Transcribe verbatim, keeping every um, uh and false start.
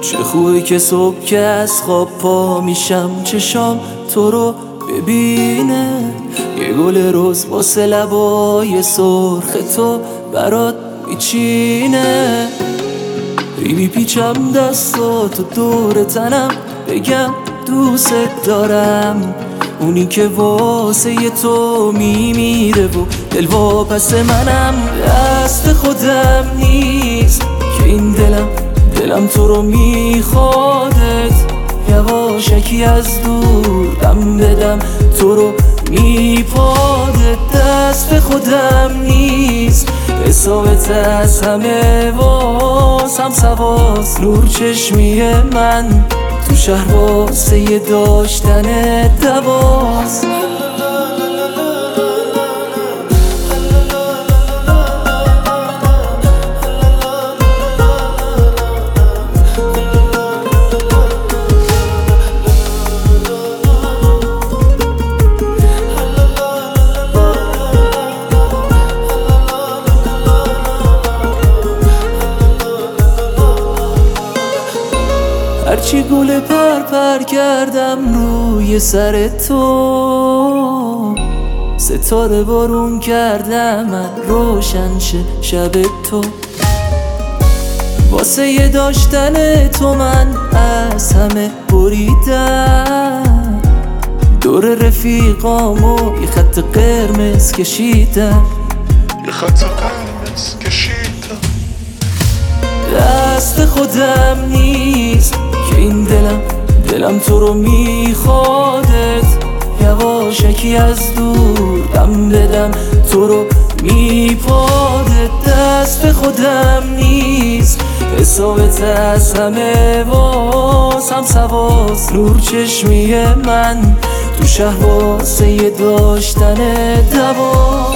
چه خوبه که صبح که از خواب پا میشم چشام تو رو ببینه، یه گل رز واسه لبای سرخ تو برات میچینه. ریمی پیچم دستاتو دور تنم بگم دوست دارم، اونی که واسه تو میمیره و دل واپس منم. دست خودم نیست که این دلم دلم تو رو میخوادت، یواشکی از دور دم بدم تو رو میپاده. دست خودم نیست حسابت از همه واسم سواس، نور چشمی من تو شهر واسه داشتن دواست. هرچی گل پر پر کردم روی سر تو، ستاره بارون کردم من روشن شه شب تو. واسه یه داشتن تو من از همه بریدم، دور رفیقامو یه خط قرمز کشیدم، یه خط قرمز کشیدم. دست خودم نیست که این دلم دلم تو رو میخوادت، یواشکی از دور دم بدم تو رو میپاده. دست خودم نیست حسابت از همه واسم سواس، نور چشمی من تو شهر واسه داشتن دواست.